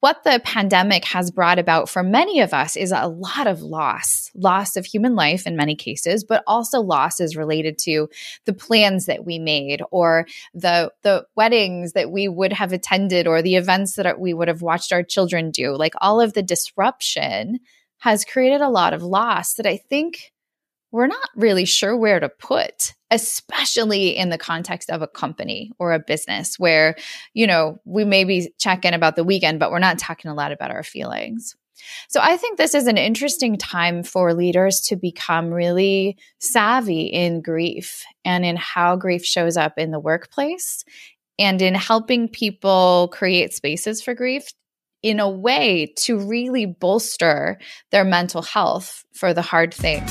what the pandemic has brought about for many of us is a lot of loss of human life in many cases, but also losses related to the plans that we made or the weddings that we would have attended or the events that we would have watched our children do. Like all of the disruption has created a lot of loss that I think we're not really sure where to put, especially in the context of a company or a business where, we maybe check in about the weekend, but we're not talking a lot about our feelings. So I think this is an interesting time for leaders to become really savvy in grief and in how grief shows up in the workplace and in helping people create spaces for grief in a way to really bolster their mental health for the hard things.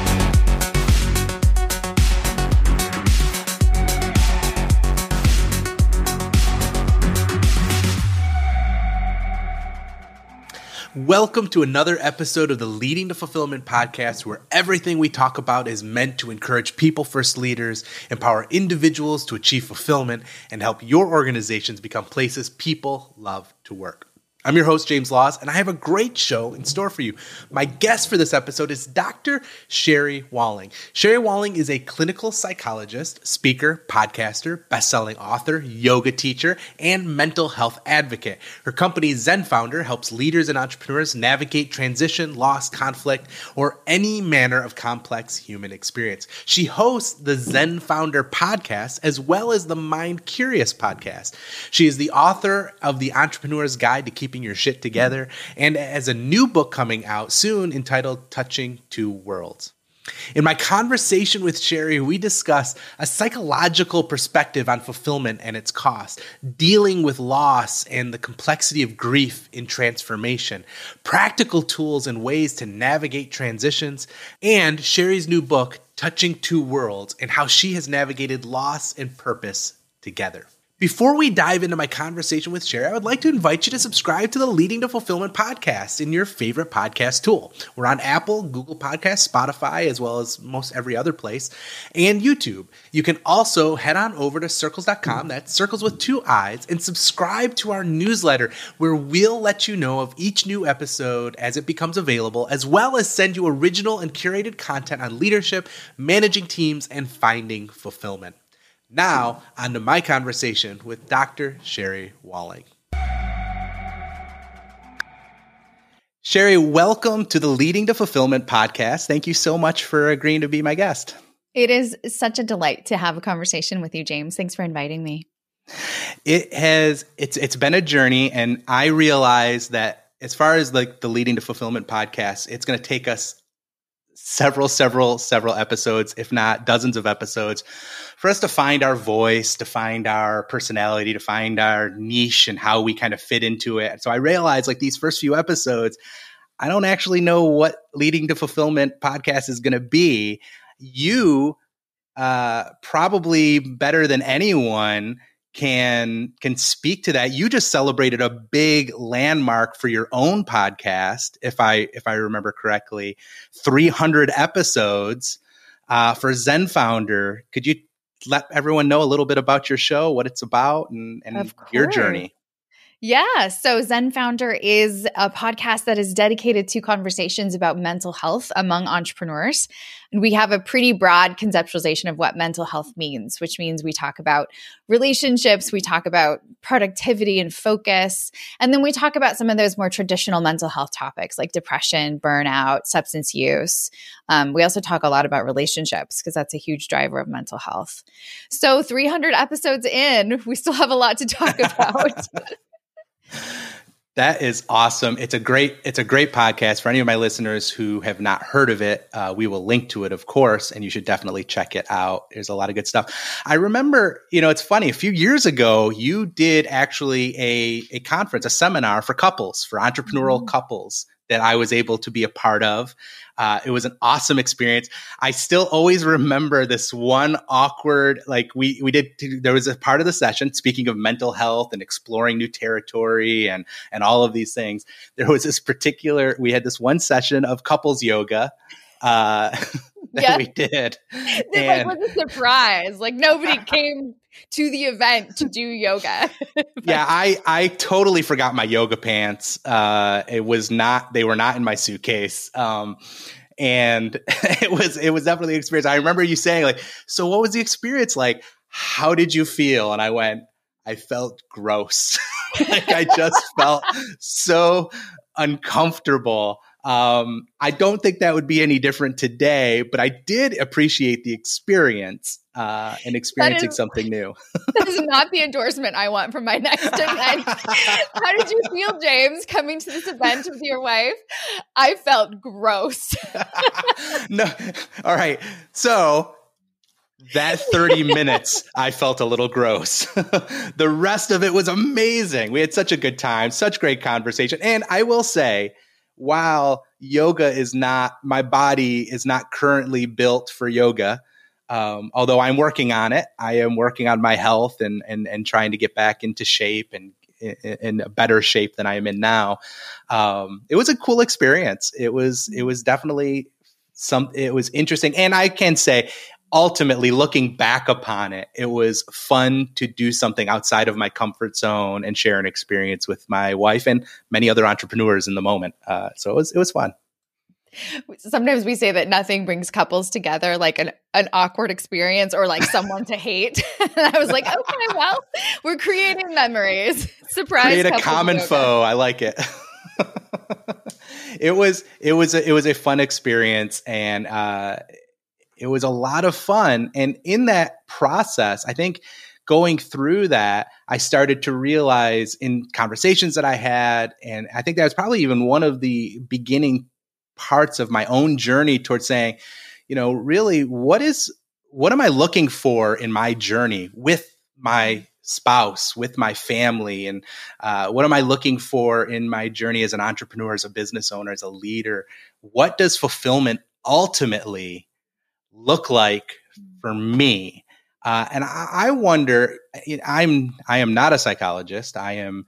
Welcome to another episode of the Leading to Fulfillment podcast, where everything we talk about is meant to encourage people-first leaders, empower individuals to achieve fulfillment, and help your organizations become places people love to work. I'm your host, James Laws, and I have a great show in store for you. My guest for this episode is Dr. Sherry Walling. Sherry Walling is a clinical psychologist, speaker, podcaster, best-selling author, yoga teacher, and mental health advocate. Her company, Zen Founder, helps leaders and entrepreneurs navigate transition, loss, conflict, or any manner of complex human experience. She hosts the Zen Founder podcast, as well as the Mind Curious podcast. She is the author of The Entrepreneur's Guide to Keeping Your Shit Together, and has a new book coming out soon entitled Touching Two Worlds. In my conversation with Sherry, we discuss a psychological perspective on fulfillment and its cost, dealing with loss and the complexity of grief in transformation, practical tools and ways to navigate transitions, and Sherry's new book, Touching Two Worlds, and how she has navigated loss and purpose together. Before we dive into my conversation with Sherry, I would like to invite you to subscribe to the Leading to Fulfillment podcast in your favorite podcast tool. We're on Apple, Google Podcasts, Spotify, as well as most every other place, and YouTube. You can also head on over to circles.com, that's circles with two I's, and subscribe to our newsletter, where we'll let you know of each new episode as it becomes available, as well as send you original and curated content on leadership, managing teams, and finding fulfillment. Now, on to my conversation with Dr. Sherry Walling. Sherry, welcome to the Leading to Fulfillment podcast. Thank you so much for agreeing to be my guest. It is such a delight to have a conversation with you, James. Thanks for inviting me. It's been a journey, and I realize that as far as like the Leading to Fulfillment podcast, it's going to take us several episodes, if not dozens of episodes, for us to find our voice, to find our personality, to find our niche and how we kind of fit into it. So I realized like these first few episodes, I don't actually know what Leading to Fulfillment podcast is going to be. You probably better than anyone can speak to that. You just celebrated a big landmark for your own podcast, if I remember correctly, 300 episodes for Zen Founder. Could you let everyone know a little bit about your show, what it's about, and your journey? Yeah. So Zen Founder is a podcast that is dedicated to conversations about mental health among entrepreneurs. And we have a pretty broad conceptualization of what mental health means, which means we talk about relationships, we talk about productivity and focus, and then we talk about some of those more traditional mental health topics like depression, burnout, substance use. We also talk a lot about relationships because that's a huge driver of mental health. So 300 episodes in, we still have a lot to talk about. That is awesome. It's a great podcast. For any of my listeners who have not heard of it, we will link to it, of course, and you should definitely check it out. There's a lot of good stuff. I remember, it's funny, a few years ago, you did actually a conference, a seminar for couples, for entrepreneurial couples that I was able to be a part of. It was an awesome experience. I still always remember this one awkward, there was a part of the session, speaking of mental health and exploring new territory and all of these things. There was we had this one session of couples yoga that we did. It was a surprise. Like nobody came to the event to do yoga. Yeah, I totally forgot my yoga pants. They were not in my suitcase. And it was definitely an experience. I remember you saying like, so what was the experience like? How did you feel? And I went, I felt gross. Like I just felt so uncomfortable. I don't think that would be any different today, but I did appreciate the experience and experiencing something new. That is not the endorsement I want from my next event. How did you feel, James, coming to this event with your wife? I felt gross. No. All right. So that 30 minutes, I felt a little gross. The rest of it was amazing. We had such a good time, such great conversation. And I will say, while my body is not currently built for yoga, although I'm working on it. I am working on my health and trying to get back into shape and in a better shape than I am in now. It was a cool experience. It was definitely it was interesting. And I can say, ultimately, looking back upon it, it was fun to do something outside of my comfort zone and share an experience with my wife and many other entrepreneurs in the moment. So it was fun. Sometimes we say that nothing brings couples together like an awkward experience or like someone to hate. And I was like, okay, well, we're creating memories. Surprise! Create a common foe. I like it. It was a fun experience, and it was a lot of fun. And in that process, I think going through that, I started to realize in conversations that I had, and I think that was probably even one of the beginning parts of my own journey towards saying, really, what am I looking for in my journey with my spouse, with my family? And what am I looking for in my journey as an entrepreneur, as a business owner, as a leader? What does fulfillment ultimately look like for me? And I wonder, I am not a psychologist. I am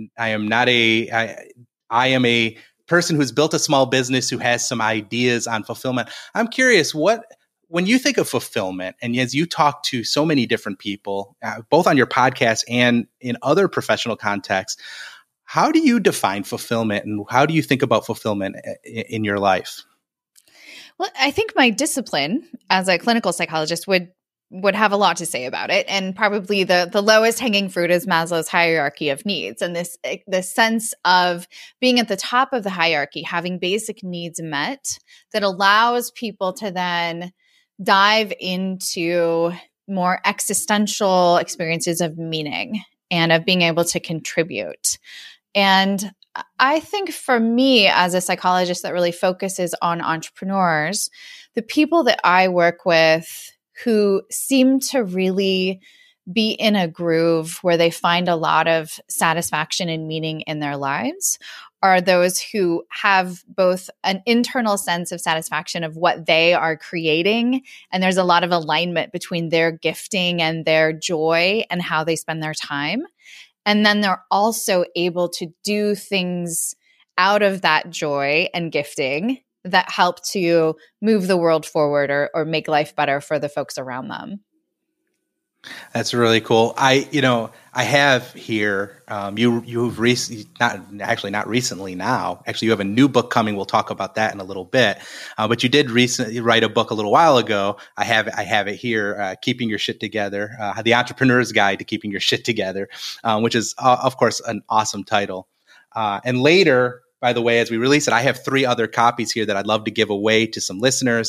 a person who's built a small business, who has some ideas on fulfillment. I'm curious, when you think of fulfillment, and as you talk to so many different people, both on your podcast and in other professional contexts, how do you define fulfillment, and how do you think about fulfillment in your life? Well, I think my discipline as a clinical psychologist would have a lot to say about it. And probably the lowest hanging fruit is Maslow's hierarchy of needs. And this sense of being at the top of the hierarchy, having basic needs met, that allows people to then dive into more existential experiences of meaning and of being able to contribute. And I think for me, as a psychologist that really focuses on entrepreneurs, the people that I work with who seem to really be in a groove where they find a lot of satisfaction and meaning in their lives are those who have both an internal sense of satisfaction of what they are creating, and there's a lot of alignment between their gifting and their joy and how they spend their time. And then they're also able to do things out of that joy and gifting that help to move the world forward or make life better for the folks around them. That's really cool. I have here, you've recently, not recently now, actually you have a new book coming. We'll talk about that in a little bit. But you did recently write a book a little while ago. I have it here, Keeping Your Shit Together, The Entrepreneur's Guide to Keeping Your Shit Together, which is, of course, an awesome title. And later, by the way, as we release it, I have 3 other copies here that I'd love to give away to some listeners.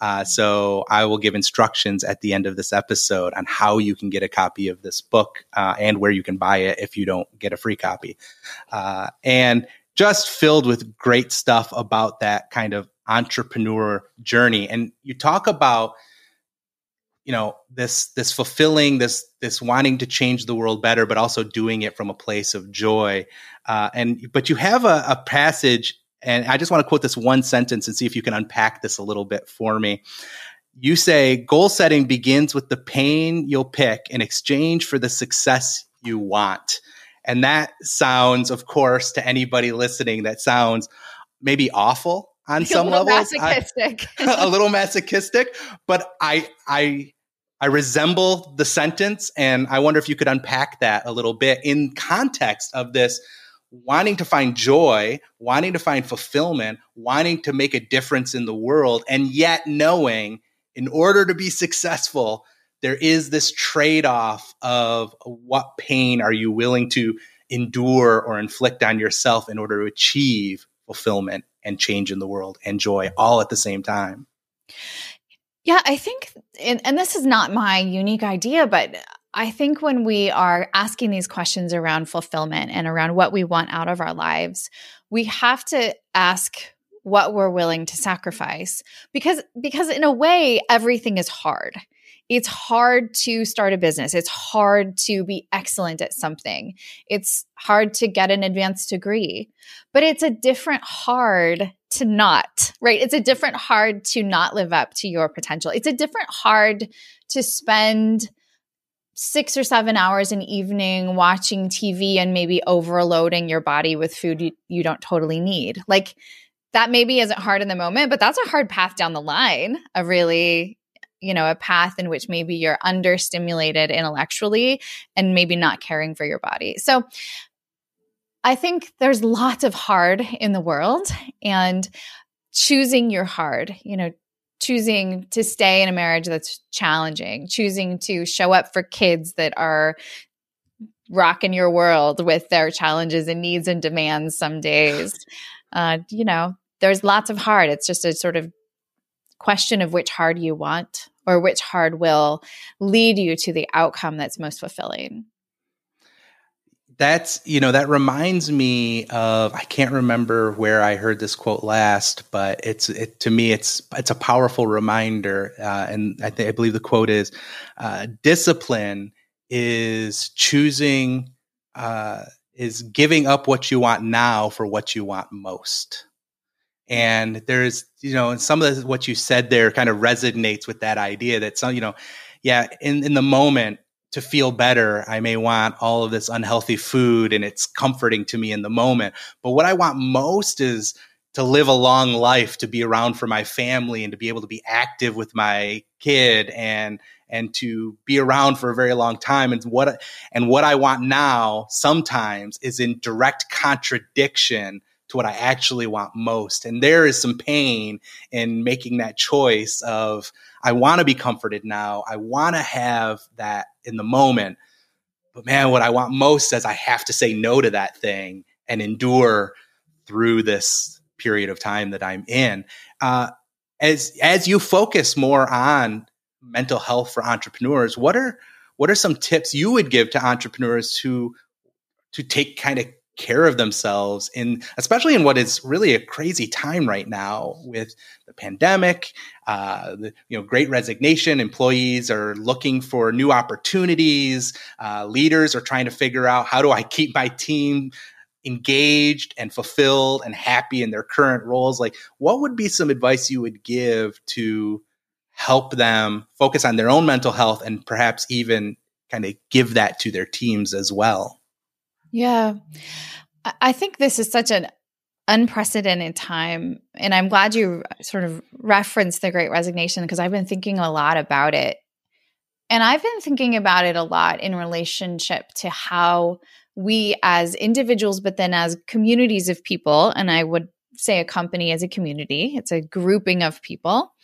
So I will give instructions at the end of this episode on how you can get a copy of this book and where you can buy it if you don't get a free copy. And just filled with great stuff about that kind of entrepreneur journey. And you talk about, this fulfilling, this wanting to change the world better, but also doing it from a place of joy. But you have a passage, and I just want to quote this one sentence and see if you can unpack this a little bit for me. You say, goal setting begins with the pain you'll pick in exchange for the success you want. And that sounds, of course, to anybody listening, that sounds maybe awful on some levels. Masochistic. A little masochistic, but I I resemble the sentence, and I wonder if you could unpack that a little bit in context of this wanting to find joy, wanting to find fulfillment, wanting to make a difference in the world, and yet knowing in order to be successful, there is this trade-off of what pain are you willing to endure or inflict on yourself in order to achieve fulfillment and change in the world and joy all at the same time. Yeah, I think, and this is not my unique idea, but I think when we are asking these questions around fulfillment and around what we want out of our lives, we have to ask what we're willing to sacrifice because in a way, everything is hard. It's hard to start a business. It's hard to be excellent at something. It's hard to get an advanced degree, but it's a different hard to not, right? It's a different hard to not live up to your potential. It's a different hard to spend 6 or 7 hours an evening watching TV and maybe overloading your body with food you don't totally need. Like that maybe isn't hard in the moment, but that's a hard path down the line, a really, a path in which maybe you're understimulated intellectually and maybe not caring for your body. So I think there's lots of hard in the world, and choosing your hard, choosing to stay in a marriage that's challenging, choosing to show up for kids that are rocking your world with their challenges and needs and demands some days. There's lots of hard. It's just a sort of question of which hard you want or which hard will lead you to the outcome that's most fulfilling. That reminds me of, I can't remember where I heard this quote last, but to me, it's a powerful reminder. And I believe the quote is, discipline is choosing, is giving up what you want now for what you want most. And there's, some of what you said there kind of resonates with that idea that in the moment, to feel better, I may want all of this unhealthy food and it's comforting to me in the moment. But what I want most is to live a long life, to be around for my family and to be able to be active with my kid and to be around for a very long time. And what I want now sometimes is in direct contradiction to what I actually want most. And there is some pain in making that choice of, I want to be comforted now. I want to have that in the moment. But man, what I want most is I have to say no to that thing and endure through this period of time that I'm in. As you focus more on mental health for entrepreneurs, what are some tips you would give to entrepreneurs to take kind of care of themselves, especially in what is really a crazy time right now with the pandemic, great resignation. Employees are looking for new opportunities. Leaders are trying to figure out, how do I keep my team engaged and fulfilled and happy in their current roles? Like, what would be some advice you would give to help them focus on their own mental health and perhaps even kind of give that to their teams as well? Yeah, I think this is such an unprecedented time. And I'm glad you sort of referenced the Great Resignation, because I've been thinking a lot about it. And I've been thinking about it a lot in relationship to how we as individuals, but then as communities of people, and I would say a company as a community, it's a grouping of people,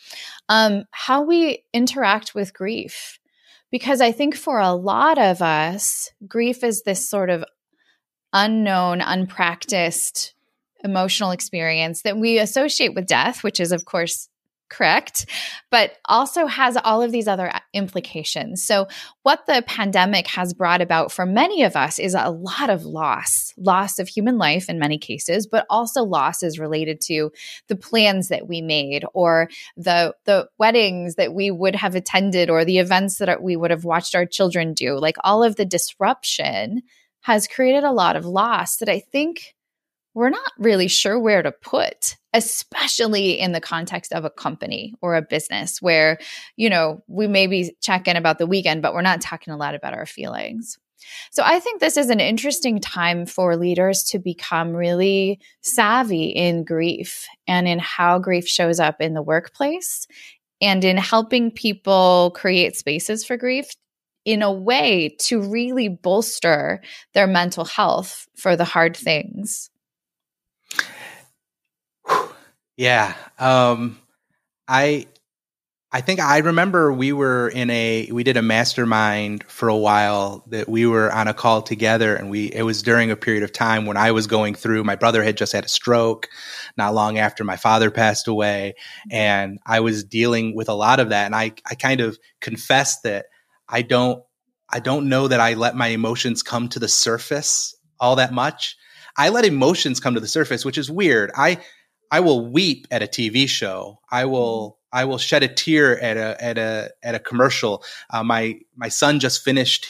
how we interact with grief. Because I think for a lot of us, grief is this sort of unknown, unpracticed emotional experience that we associate with death, which is, of course, correct, but also has all of these other implications. So what the pandemic has brought about for many of us is a lot of loss of human life in many cases, but also losses related to the plans that we made or the weddings that we would have attended or the events that we would have watched our children do. Like, all of the disruption has created a lot of loss that I think we're not really sure where to put, especially in the context of a company or a business where, we maybe check in about the weekend, but we're not talking a lot about our feelings. So I think this is an interesting time for leaders to become really savvy in grief and in how grief shows up in the workplace and in helping people create spaces for grief in a way to really bolster their mental health for the hard things. Yeah. I think I remember we did a mastermind for a while, that we were on a call together, and it was during a period of time when I was going through, my brother had just had a stroke not long after my father passed away. And I was dealing with a lot of that. And I kind of confessed that I don't know that I let my emotions come to the surface all that much. I let emotions come to the surface, which is weird. I will weep at a TV show. I will shed a tear at a commercial. My son just finished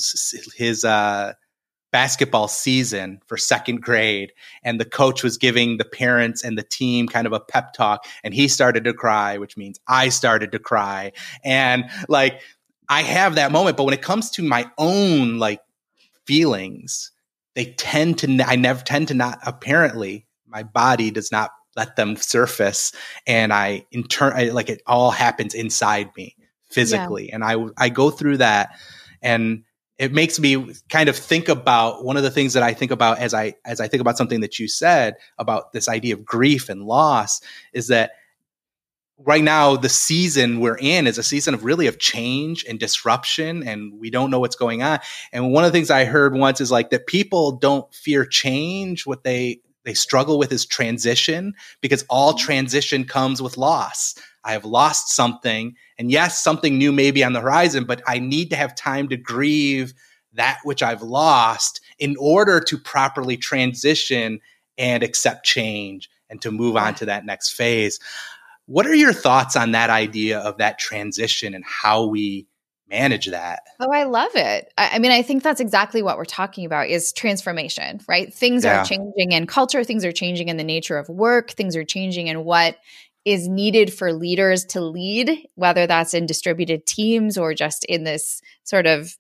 his basketball season for second grade, and the coach was giving the parents and the team kind of a pep talk, and he started to cry, which means I started to cry. And like, I have that moment, but when it comes to my own like feelings, I never tend to not, apparently my body does not let them surface, and like it all happens inside me physically. Yeah. And I go through that, and it makes me kind of think about one of the things that I think about as I think about something that you said about this idea of grief and loss, is that right now the season we're in is a season of change and disruption, and we don't know what's going on. And one of the things I heard once is like that people don't fear change. What they struggle with is transition, because all transition comes with loss. I have lost something, and yes, something new may be on the horizon, but I need to have time to grieve that which I've lost in order to properly transition and accept change and to move on to that next phase. What are your thoughts on that idea of that transition and how we manage that? Oh, I love it. I mean, I think that's exactly what we're talking about, is transformation, right? Things are changing in culture. Things are changing in the nature of work. Things are changing in what is needed for leaders to lead, whether that's in distributed teams or just in this sort of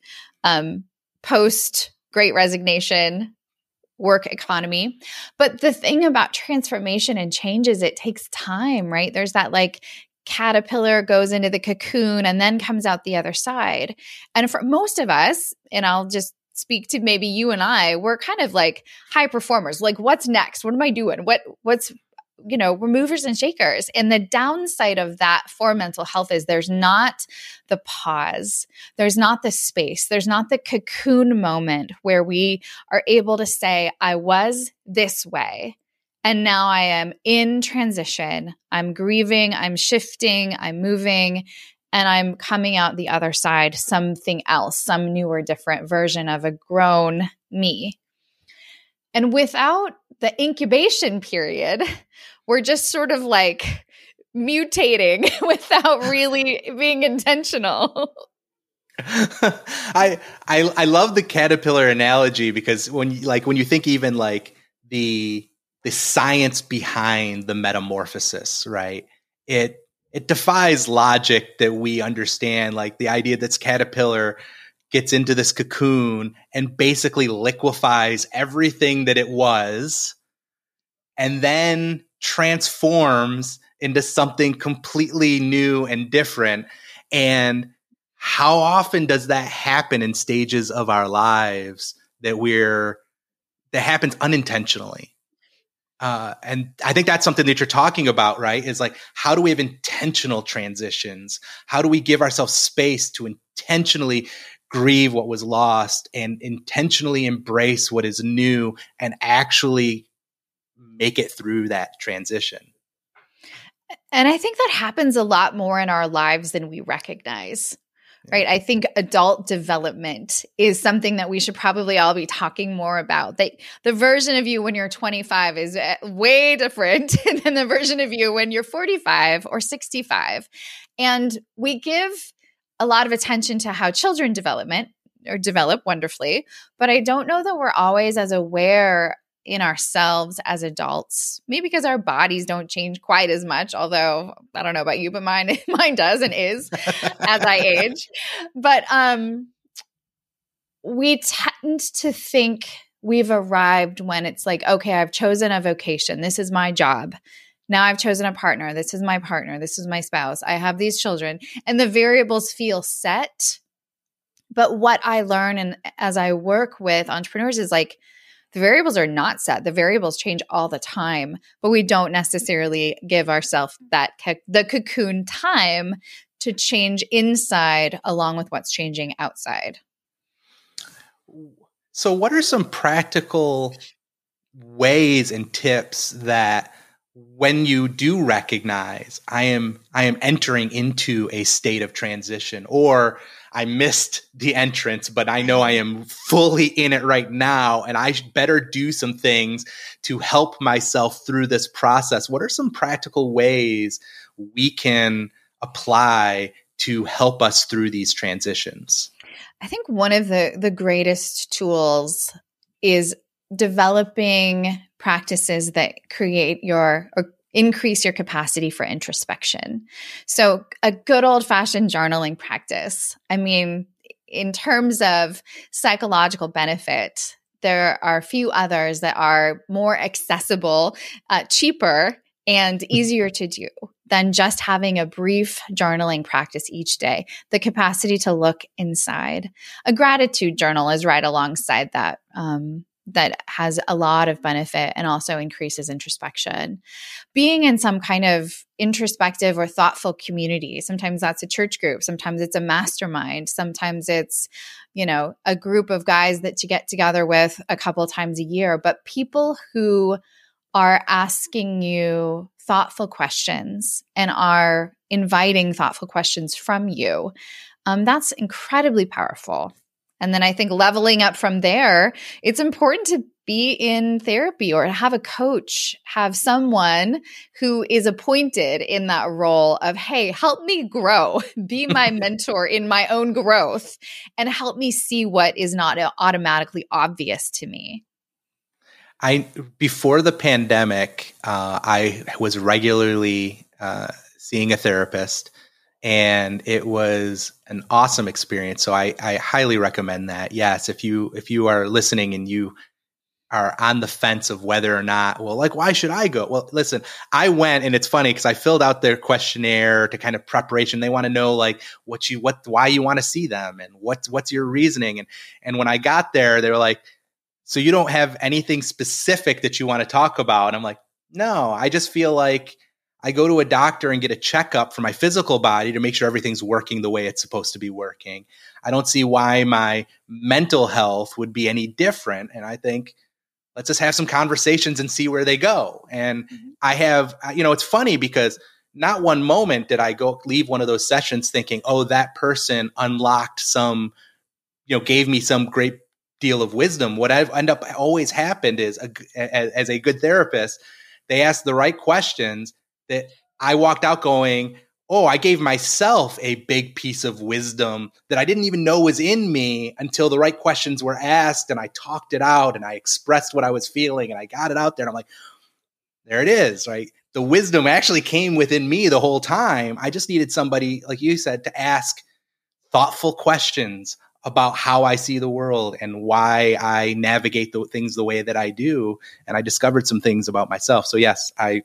post-Great Resignation work economy. But the thing about transformation and change is it takes time, right? There's that like caterpillar goes into the cocoon and then comes out the other side. And for most of us, and I'll just speak to maybe you and I, we're kind of like high performers. Like, what's next? What am I doing? What's we're movers and shakers. And the downside of that for mental health is there's not the pause. There's not the space. There's not the cocoon moment where we are able to say, I was this way, and now I am in transition. I'm grieving, I'm shifting, I'm moving, and I'm coming out the other side, something else, some new or different version of a grown me. And without the incubation period, we're just sort of like mutating without really being intentional. I love the caterpillar analogy, because when you think even like the science behind the metamorphosis, right? It defies logic that we understand, like the idea that this caterpillar gets into this cocoon and basically liquefies everything that it was, and then transforms into something completely new and different. And how often does that happen in stages of our lives that happens unintentionally? And I think that's something that you're talking about, right? Is like, how do we have intentional transitions? How do we give ourselves space to intentionally grieve what was lost and intentionally embrace what is new and actually make it through that transition? And I think that happens a lot more in our lives than we recognize, right? I think adult development is something that we should probably all be talking more about. The version of you when you're 25 is way different than the version of you when you're 45 or 65. And we give a lot of attention to how children develop wonderfully, but I don't know that we're always as aware in ourselves as adults, maybe because our bodies don't change quite as much, although I don't know about you, but mine does and is as I age. But we tend to think we've arrived when it's like, okay, I've chosen a vocation. This is my job. Now I've chosen a partner. This is my partner. This is my spouse. I have these children, and the variables feel set. But what I learn and as I work with entrepreneurs is like, the variables are not set. The variables change all the time, but we don't necessarily give ourselves that the cocoon time to change inside along with what's changing outside. So what are some practical ways and tips that when you do recognize I am entering into a state of transition, or I missed the entrance, but I know I am fully in it right now, and I better do some things to help myself through this process? What are some practical ways we can apply to help us through these transitions? I think one of the greatest tools is developing practices that create or increase your capacity for introspection. So a good old-fashioned journaling practice. I mean, in terms of psychological benefit, there are a few others that are more accessible, cheaper, and easier to do than just having a brief journaling practice each day. The capacity to look inside. A gratitude journal is right alongside that. That has a lot of benefit and also increases introspection. Being in some kind of introspective or thoughtful community, sometimes that's a church group, sometimes it's a mastermind, sometimes it's, a group of guys that you get together with a couple of times a year, but people who are asking you thoughtful questions and are inviting thoughtful questions from you, that's incredibly powerful. And then I think leveling up from there, it's important to be in therapy or to have a coach, have someone who is appointed in that role of, hey, help me grow, be my mentor in my own growth, and help me see what is not automatically obvious to me. Before the pandemic, I was regularly seeing a therapist. And it was an awesome experience. So I highly recommend that. Yes, if you are listening and you are on the fence of whether or not, well, like, why should I go? Well, listen, I went, and it's funny because I filled out their questionnaire to kind of preparation. They want to know like why you want to see them and what's your reasoning. And when I got there, they were like, so you don't have anything specific that you want to talk about? And I'm like, no, I just feel like I go to a doctor and get a checkup for my physical body to make sure everything's working the way it's supposed to be working. I don't see why my mental health would be any different. And I think let's just have some conversations and see where they go. And I have, it's funny because not one moment did I leave one of those sessions thinking, oh, that person unlocked some, gave me some great deal of wisdom. What I've end up always happened is as a good therapist, they ask the right questions that I walked out going, oh, I gave myself a big piece of wisdom that I didn't even know was in me until the right questions were asked, and I talked it out and I expressed what I was feeling and I got it out there. And I'm like, there it is, right? The wisdom actually came within me the whole time. I just needed somebody, like you said, to ask thoughtful questions about how I see the world and why I navigate the things the way that I do. And I discovered some things about myself. So yes, I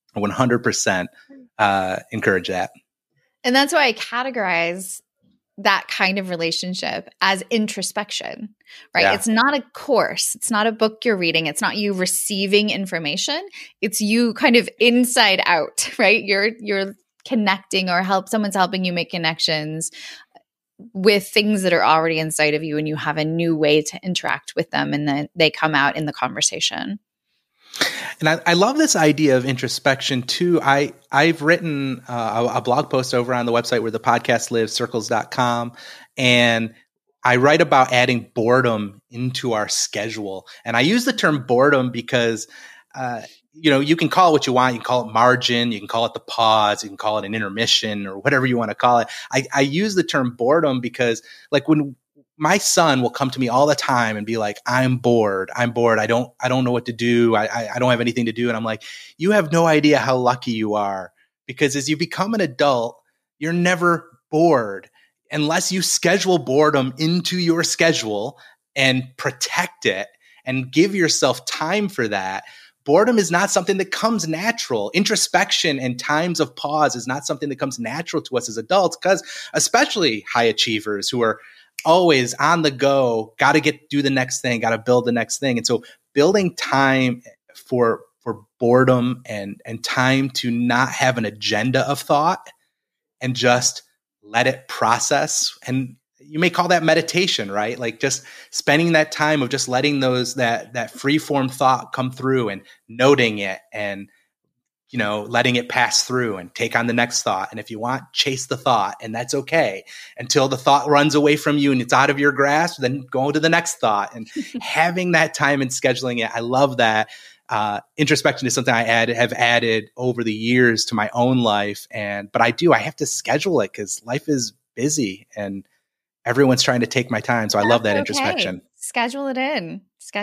100% encourage that. And that's why I categorize that kind of relationship as introspection, right? Yeah. It's not a course. It's not a book you're reading. It's not you receiving information. It's you kind of inside out, right? You're connecting or someone's helping you make connections with things that are already inside of you, and you have a new way to interact with them, and then they come out in the conversation. And I love this idea of introspection too. I've written a blog post over on the website where the podcast lives, circles.com. And I write about adding boredom into our schedule. And I use the term boredom because, you can call it what you want. You can call it margin. You can call it the pause. You can call it an intermission or whatever you want to call it. I use the term boredom because like when my son will come to me all the time and be like, I'm bored. I don't know what to do. I don't have anything to do. And I'm like, you have no idea how lucky you are, because as you become an adult, you're never bored unless you schedule boredom into your schedule and protect it and give yourself time for that. boredom is not something that comes natural. Introspection and times of pause is not something that comes natural to us as adults, because especially high achievers who are always on the go, got to do the next thing, got to build the next thing. And so building time for boredom and time to not have an agenda of thought and just let it process. And you may call that meditation, right? Like just spending that time of just letting that free form thought come through and noting it and, letting it pass through and take on the next thought. And if you want, chase the thought, and that's okay until the thought runs away from you and it's out of your grasp, then go to the next thought. And having that time and scheduling it, I love that. Introspection is something I have added over the years to my own life. But I have to schedule it because life is busy and everyone's trying to take my time. So I love that introspection. Schedule it in.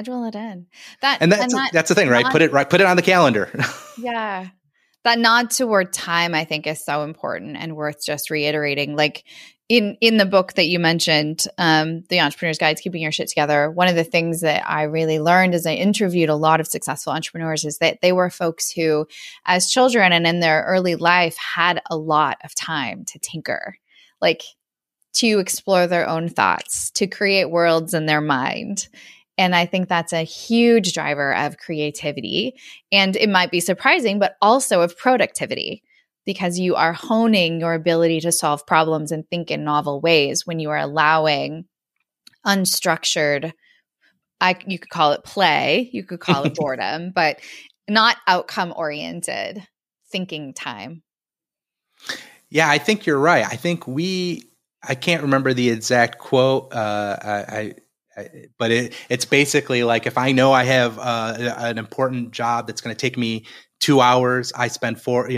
That's the thing, right? Put it on the calendar. Yeah. That nod toward time, I think, is so important and worth just reiterating. Like in the book that you mentioned, The Entrepreneur's Guide to Keeping Your Shit Together, one of the things that I really learned as I interviewed a lot of successful entrepreneurs is that they were folks who, as children and in their early life, had a lot of time to tinker, like to explore their own thoughts, to create worlds in their mind. And I think that's a huge driver of creativity. And it might be surprising, but also of productivity, because you are honing your ability to solve problems and think in novel ways when you are allowing unstructured, you could call it play, you could call it boredom, but not outcome-oriented thinking time. Yeah, I think you're right. I think I can't remember the exact quote, but it's basically like, if I know I have an important job that's going to take me 2 hours, I spend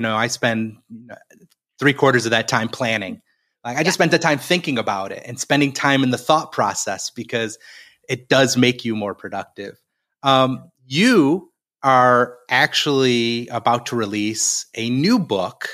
3/4 of that time planning. Like I just spent the time thinking about it and spending time in the thought process, because it does make you more productive. You are actually about to release a new book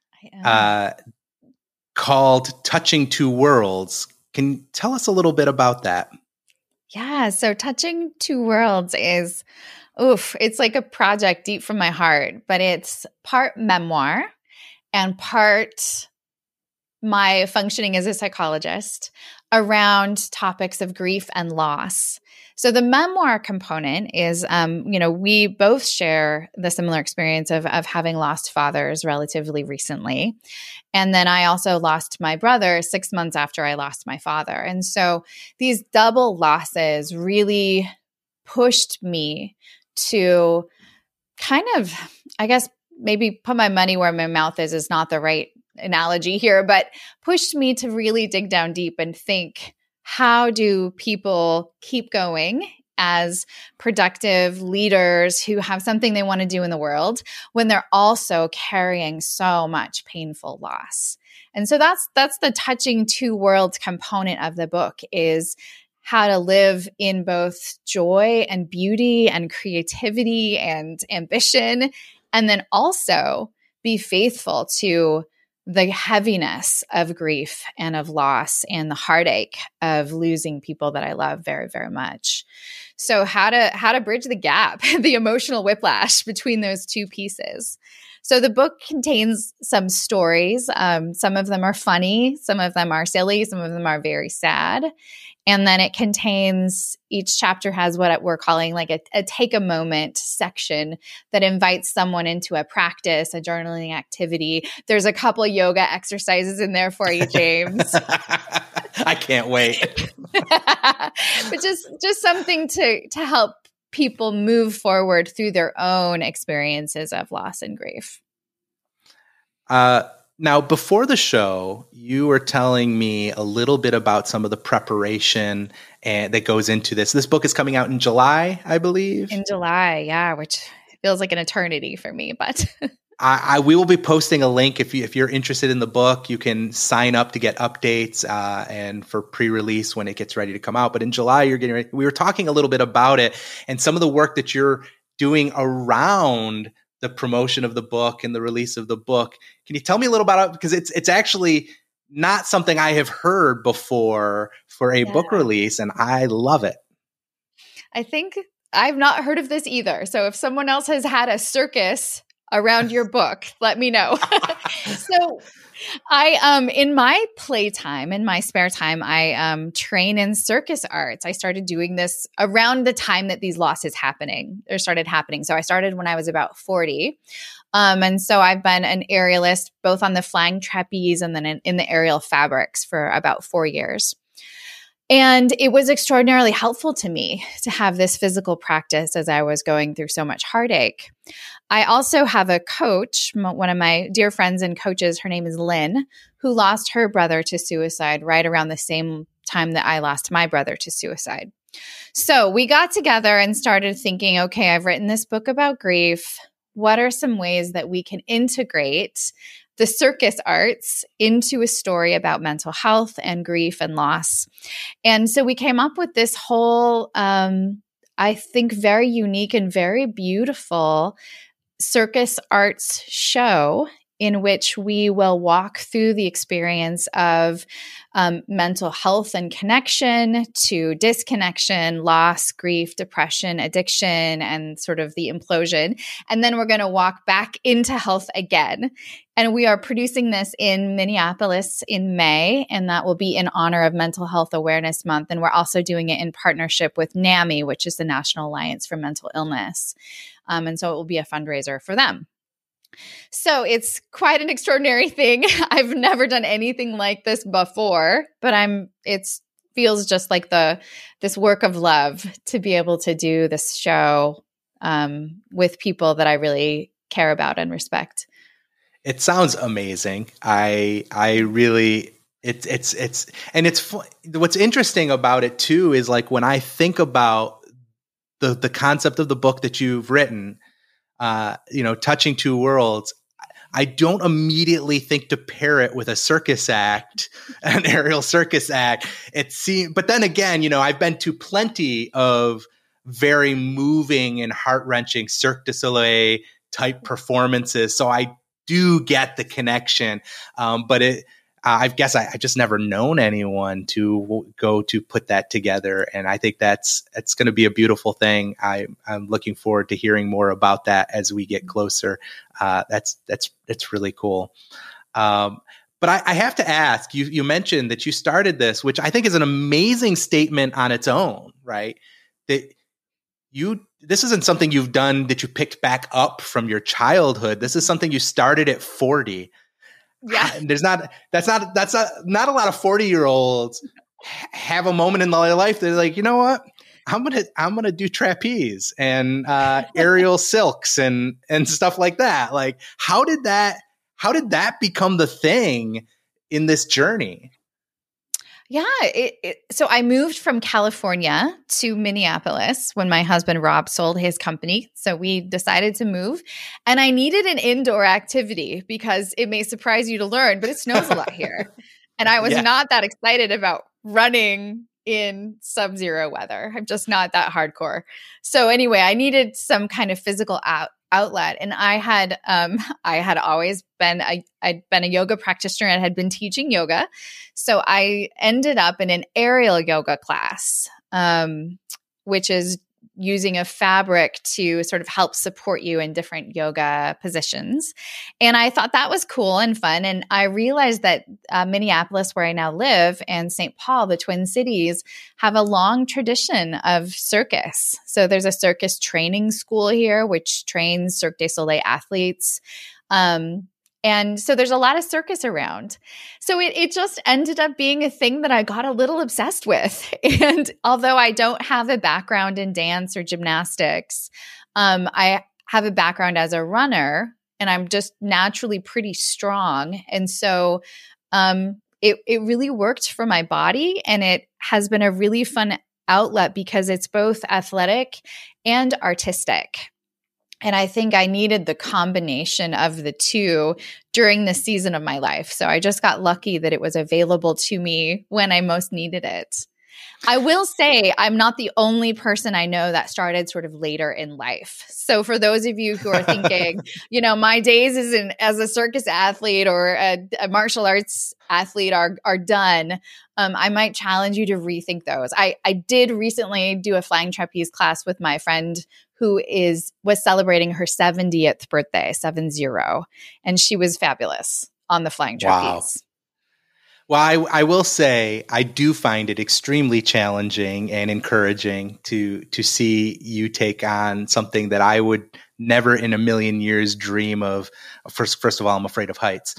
called Touching Two Worlds. Can you tell us a little bit about that? Yeah. So Touching Two Worlds is, it's like a project deep from my heart, but it's part memoir and part my functioning as a psychologist around topics of grief and loss. So the memoir component is, we both share the similar experience of having lost fathers relatively recently. And then I also lost my brother 6 months after I lost my father. And so these double losses really pushed me to kind of, I guess, maybe put my money where my mouth is not the right analogy here, but pushed me to really dig down deep and think, how do people keep going as productive leaders who have something they want to do in the world when they're also carrying so much painful loss? And so that's the Touching Two Worlds component of the book, is how to live in both joy and beauty and creativity and ambition, and then also be faithful to the heaviness of grief and of loss and the heartache of losing people that I love very, very much. So how to bridge the gap, the emotional whiplash between those two pieces. So the book contains some stories. Some of them are funny, some of them are silly, some of them are very sad. And then it contains, each chapter has what we're calling like a take a moment section that invites someone into a practice, a journaling activity. There's a couple yoga exercises in there for you, James. I can't wait. But just something to help people move forward through their own experiences of loss and grief. Now, before the show, you were telling me a little bit about some of the preparation that goes into this. This book is coming out in July, I believe. In July, yeah, which feels like an eternity for me. But we will be posting a link. If you're interested in the book, you can sign up to get updates and for pre-release when it gets ready to come out. But in July, you're getting ready. We were talking a little bit about it and some of the work that you're doing around the promotion of the book and the release of the book. Can you tell me a little about it? Because it's actually not something I have heard before for a book release, and I love it. I think I've not heard of this either. So if someone else has had a circus around your book, let me know. So I in my playtime, in my spare time, I train in circus arts. I started doing this around the time that these losses started happening. So I started when I was about 40. And so I've been an aerialist both on the flying trapeze and then in the aerial fabrics for about 4 years. And it was extraordinarily helpful to me to have this physical practice as I was going through so much heartache. I also have a coach, one of my dear friends and coaches, her name is Lynn, who lost her brother to suicide right around the same time that I lost my brother to suicide. So we got together and started thinking, okay, I've written this book about grief. What are some ways that we can integrate the circus arts into a story about mental health and grief and loss? And so we came up with this whole, I think, very unique and very beautiful circus arts show in which we will walk through the experience of mental health and connection to disconnection, loss, grief, depression, addiction, and sort of the implosion. And then we're going to walk back into health again. And we are producing this in Minneapolis in May, and that will be in honor of Mental Health Awareness Month. And we're also doing it in partnership with NAMI, which is the National Alliance for Mental Illness. And so it will be a fundraiser for them. So it's quite an extraordinary thing. I've never done anything like this before, but it feels just like this work of love to be able to do this show with people that I really care about and respect. It sounds amazing. I really, what's interesting about it too is like when I think about the concept of the book that you've written, Touching Two Worlds, I don't immediately think to pair it with a circus act, an aerial circus act. But then again, I've been to plenty of very moving and heart-wrenching Cirque du Soleil type performances. So I do get the connection. But I guess I just never known anyone to go to put that together. And I think it's going to be a beautiful thing. I'm looking forward to hearing more about that as we get closer. That's really cool. But I have to ask, you mentioned that you started this, which I think is an amazing statement on its own, right? That this isn't something you've done that you picked back up from your childhood. This is something you started at 40. Yeah. That's not a lot of 40-year-olds have a moment in their life. They're like, you know what? I'm going to do trapeze and aerial silks and stuff like that. Like, how did that become the thing in this journey? Yeah. So I moved from California to Minneapolis when my husband, Rob, sold his company. So we decided to move, and I needed an indoor activity because it may surprise you to learn, but it snows a lot here. And I was not that excited about running in sub-zero weather. I'm just not that hardcore. So anyway, I needed some kind of physical outlet. And I had always been I'd been a yoga practitioner and had been teaching yoga. So I ended up in an aerial yoga class, which is using a fabric to sort of help support you in different yoga positions. And I thought that was cool and fun. And I realized that Minneapolis, where I now live, and St. Paul, the Twin Cities, have a long tradition of circus. So there's a circus training school here, which trains Cirque du Soleil athletes. And so there's a lot of circus around. So it just ended up being a thing that I got a little obsessed with. And although I don't have a background in dance or gymnastics, I have a background as a runner, and I'm just naturally pretty strong. And so it really worked for my body, and it has been a really fun outlet because it's both athletic and artistic. And I think I needed the combination of the two during this season of my life. So I just got lucky that it was available to me when I most needed it. I will say I'm not the only person I know that started sort of later in life. So for those of you who are thinking, my days as a circus athlete or a martial arts athlete are done, I might challenge you to rethink those. I did recently do a flying trapeze class with my friend who was celebrating her 70th birthday, 70, and she was fabulous on the flying trapeze. Well, I will say I do find it extremely challenging and encouraging to see you take on something that I would never in a million years dream of. First of all, I'm afraid of heights.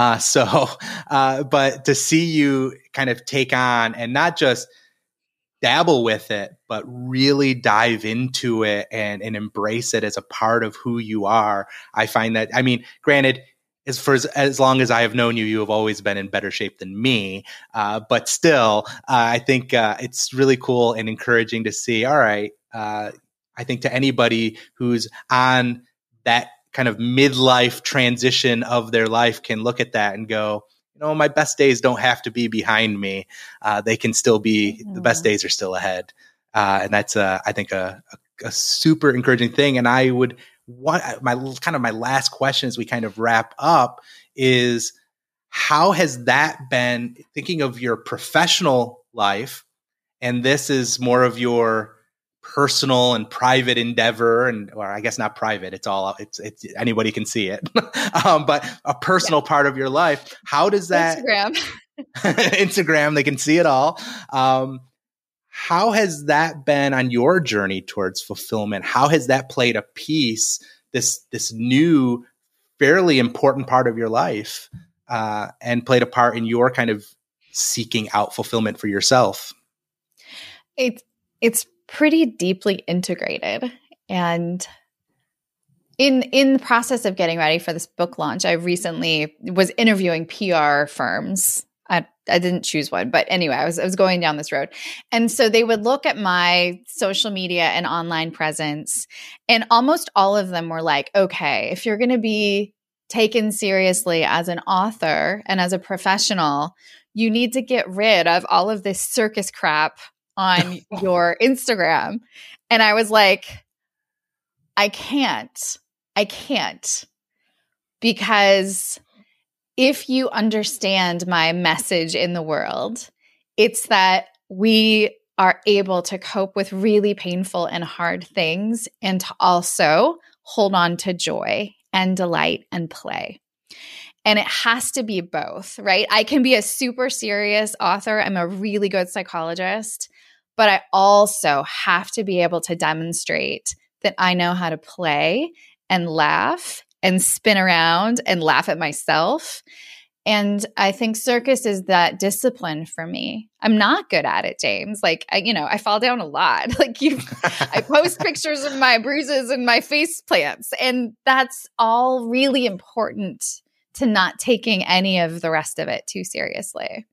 But to see you kind of take on and not just dabble with it, but really dive into it and embrace it as a part of who you are. I find that, granted, as long as I have known you, you have always been in better shape than me. But still, I think it's really cool and encouraging to see, all right, I think to anybody who's on that kind of midlife transition of their life can look at that and go, my best days don't have to be behind me. They can still be, the best days are still ahead. And that's, I think, a super encouraging thing. And I would my last question as we kind of wrap up is, how has that been, thinking of your professional life, and this is more of your personal and private endeavor, or I guess not private, it's anybody can see it, but a personal part of your life. How does that Instagram, they can see it all. How has that been on your journey towards fulfillment? How has that played a piece, this new, fairly important part of your life, and played a part in your kind of seeking out fulfillment for yourself? It's pretty deeply integrated. And in the process of getting ready for this book launch, I recently was interviewing PR firms. I didn't choose one, but anyway, I was going down this road. And so they would look at my social media and online presence, and almost all of them were like, okay, if you're going to be taken seriously as an author and as a professional, you need to get rid of all of this circus crap on your Instagram. And I was like, I can't, because if you understand my message in the world, it's that we are able to cope with really painful and hard things and to also hold on to joy and delight and play. And it has to be both, right? I can be a super serious author. I'm a really good psychologist, but I also have to be able to demonstrate that I know how to play and laugh and spin around and laugh at myself. And I think circus is that discipline for me. I'm not good at it, James. Like, I fall down a lot. I post pictures of my bruises and my face plants. And that's all really important to not taking any of the rest of it too seriously.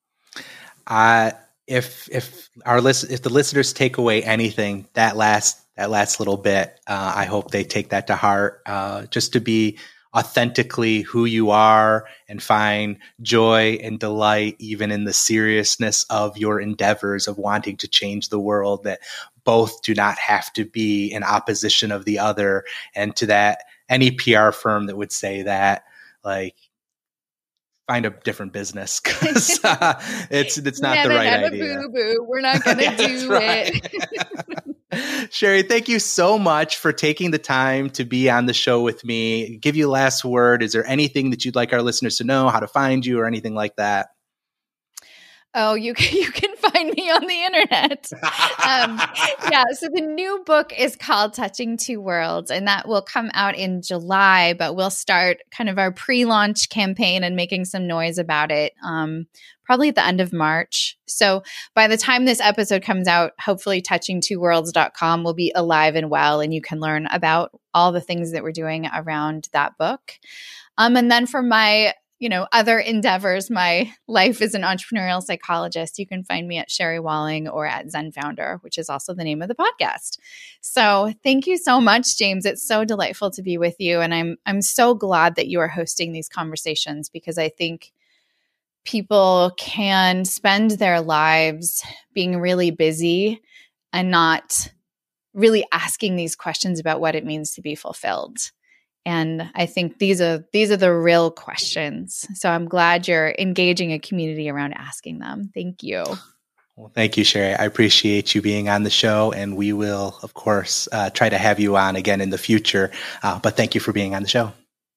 If the listeners take away anything, that last little bit, I hope they take that to heart, just to be authentically who you are and find joy and delight even in the seriousness of your endeavors of wanting to change the world, that both do not have to be in opposition of the other. And to that, any PR firm that would say that, like, find a different business, because it's not the right idea. Boo-boo. We're not going to do it. Sherry, thank you so much for taking the time to be on the show with me. Give you a last word. Is there anything that you'd like our listeners to know, how to find you or anything like that? Oh, you can find me on the internet. So the new book is called Touching Two Worlds, and that will come out in July, but we'll start kind of our pre-launch campaign and making some noise about it probably at the end of March. So by the time this episode comes out, hopefully touchingtwoworlds.com will be alive and well, and you can learn about all the things that we're doing around that book. And then for my other endeavors, my life as an entrepreneurial psychologist, you can find me at Sherry Walling or at Zen Founder, which is also the name of the podcast. So thank you so much, James. It's so delightful to be with you. And I'm so glad that you are hosting these conversations, because I think people can spend their lives being really busy and not really asking these questions about what it means to be fulfilled. And I think these are the real questions. So I'm glad you're engaging a community around asking them. Thank you. Well, thank you, Sherry. I appreciate you being on the show, and we will, of course, try to have you on again in the future. But thank you for being on the show.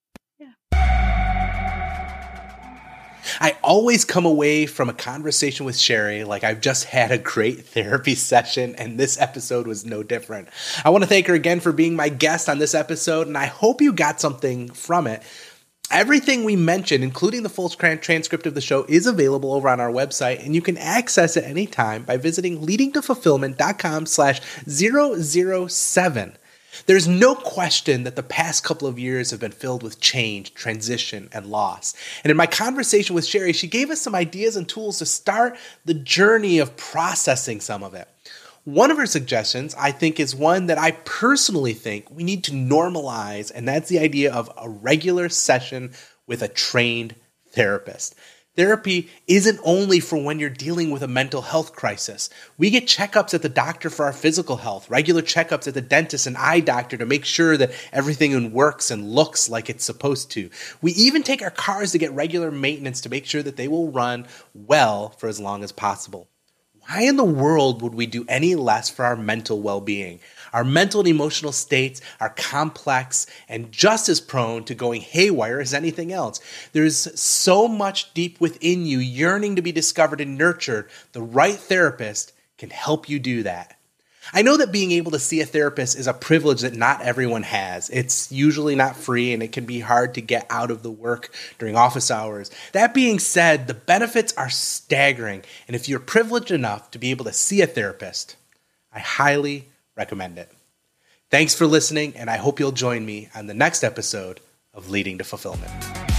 I always come away from a conversation with Sherry like I've just had a great therapy session, and this episode was no different. I want to thank her again for being my guest on this episode, and I hope you got something from it. Everything we mentioned, including the full transcript of the show, is available over on our website, and you can access it anytime by visiting leadingtofulfillment.com/007. There's no question that the past couple of years have been filled with change, transition, and loss. And in my conversation with Sherry, she gave us some ideas and tools to start the journey of processing some of it. One of her suggestions, I think, is one that I personally think we need to normalize, and that's the idea of a regular session with a trained therapist. Therapy isn't only for when you're dealing with a mental health crisis. We get checkups at the doctor for our physical health, regular checkups at the dentist and eye doctor to make sure that everything works and looks like it's supposed to. We even take our cars to get regular maintenance to make sure that they will run well for as long as possible. Why in the world would we do any less for our mental well-being? Our mental and emotional states are complex and just as prone to going haywire as anything else. There's so much deep within you yearning to be discovered and nurtured. The right therapist can help you do that. I know that being able to see a therapist is a privilege that not everyone has. It's usually not free, and it can be hard to get out of the work during office hours. That being said, the benefits are staggering, and if you're privileged enough to be able to see a therapist, I highly recommend it. Thanks for listening, and I hope you'll join me on the next episode of Leading to Fulfillment.